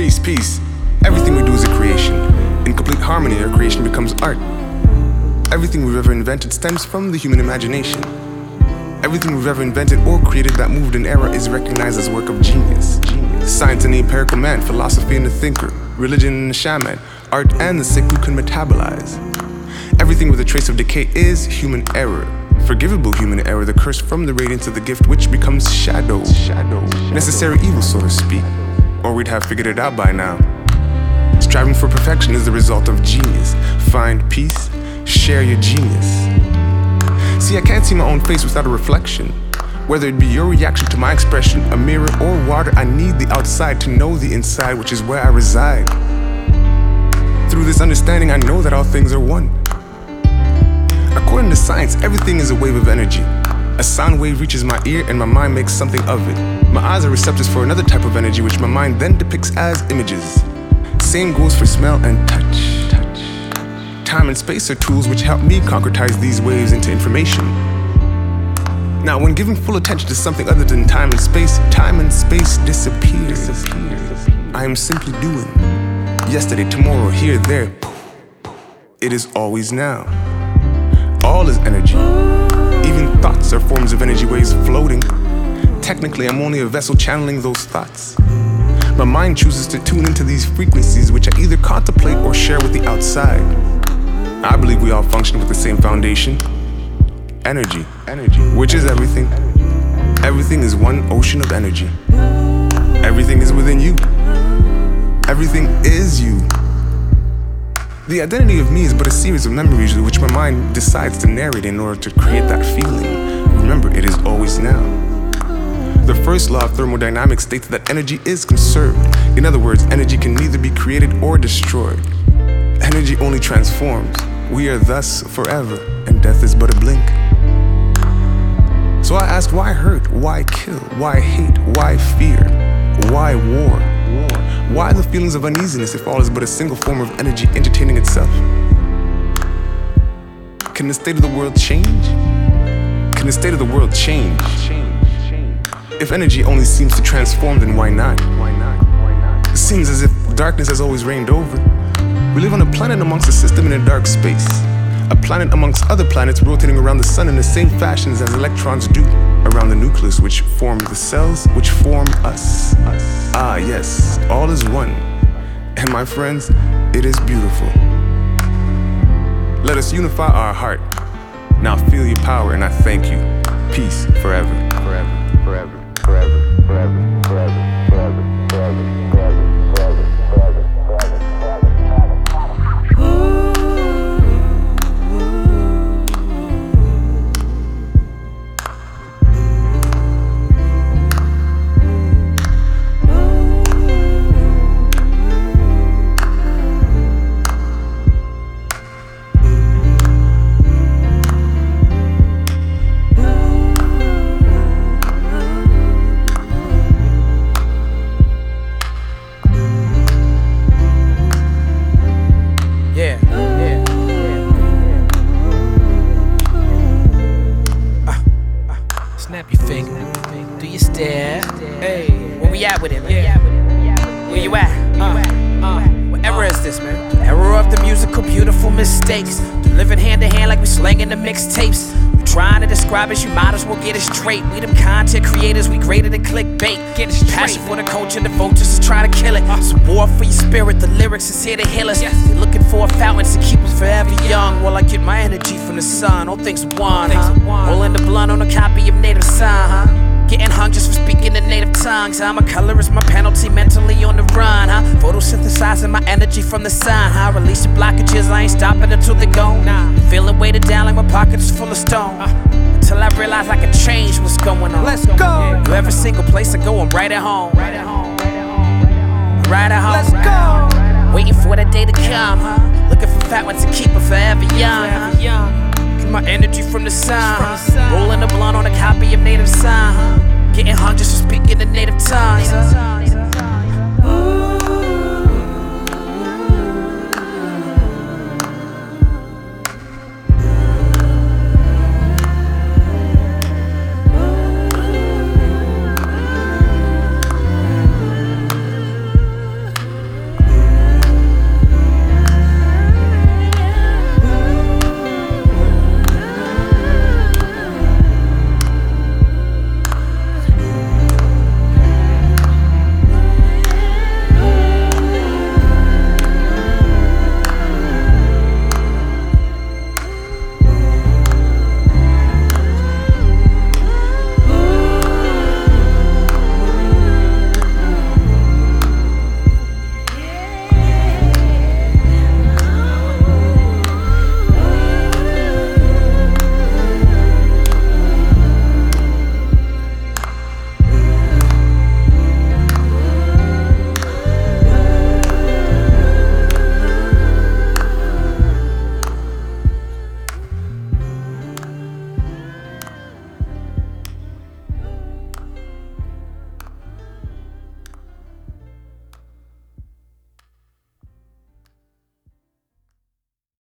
Peace, peace. Everything we do is a creation. In complete harmony, our creation becomes art. Everything we've ever invented stems from the human imagination. Everything we've ever invented or created that moved an era is recognized as work of genius. Science and the empirical man, philosophy and the thinker, religion and the shaman, art and the sick who can metabolize. Everything with a trace of decay is human error. Forgivable human error, the curse from the radiance of the gift which becomes shadow. Necessary evil, so to speak. Or we'd have figured it out by now. Striving for perfection is the result of genius. Find peace, share your genius. See, I can't see my own face without a reflection. Whether it be your reaction to my expression, a mirror or water, I need the outside to know the inside, which is where I reside. Through this understanding, I know that all things are one. According to science, everything is a wave of energy. A sound wave reaches my ear and my mind makes something of it. My eyes are receptors for another type of energy, which my mind then depicts as images. Same goes for smell and touch. Time and space are tools which help me concretize these waves into information. Now, when giving full attention to something other than time and space disappears. I am simply doing. Yesterday, tomorrow, here, there. It is always now. All is energy. Even thoughts are forms of energy waves floating. Technically, I'm only a vessel channeling those thoughts. My mind chooses to tune into these frequencies which I either contemplate or share with the outside. I believe we all function with the same foundation. Energy, which is everything. Everything is one ocean of energy. Everything is within you. Everything is you. The identity of me is but a series of memories which my mind decides to narrate in order to create that feeling. Remember, it is always now. The first law of thermodynamics states that energy is conserved. In other words, energy can neither be created or destroyed. Energy only transforms. We are thus forever, and death is but a blink. So I asked, why hurt? Why kill? Why hate? Why fear? Why war? Why the feelings of uneasiness if all is but a single form of energy entertaining itself? Can the state of the world change? Can the state of the world change? If energy only seems to transform, then why not? It seems as if darkness has always reigned over. We live on a planet amongst a system in a dark space. A planet amongst other planets rotating around the sun in the same fashions as electrons do around the nucleus, which form the cells which form us. Ah, yes, all is one. And my friends, it is beautiful. Let us unify our heart. Now feel your power, and I thank you. Peace forever, forever, forever, forever, forever, forever, forever, forever, forever, forever. Snap your finger. Do you stare? Hey, where we at with it, man? Where you at? What era is this, man? The era of the musical, beautiful mistakes. Living hand to hand like we slanging the mixtapes. You trying to describe us, you might as well get it straight. We them content creators, we greater than clickbait. Get it straight. Passion for the culture, the vultures is trying to kill it. It's a war for your spirit, the lyrics is here to heal us. They're looking for a fountain to keep us forever young. Well, I get my energy from the sun, all things one, huh? All in the blunt on a copy of Native Son, huh? Getting hung just for speaking the native tongues, huh? My color is my penalty, mentally on the run, huh? Photosynthesizing my energy from the sun, huh? Releasing blockages, I ain't stopping until they're gone. Feeling weighted down like my pockets full of stone. Until I realize I can change what's going on. Let's go. Every single place I go, I'm right at home. Right at home. Let's go. Waiting for that day to come, huh? Looking for fat ones to keep her forever young, huh? Get my energy from the sun, huh? Rolling the blunt on a copy of Native Son, huh? Getting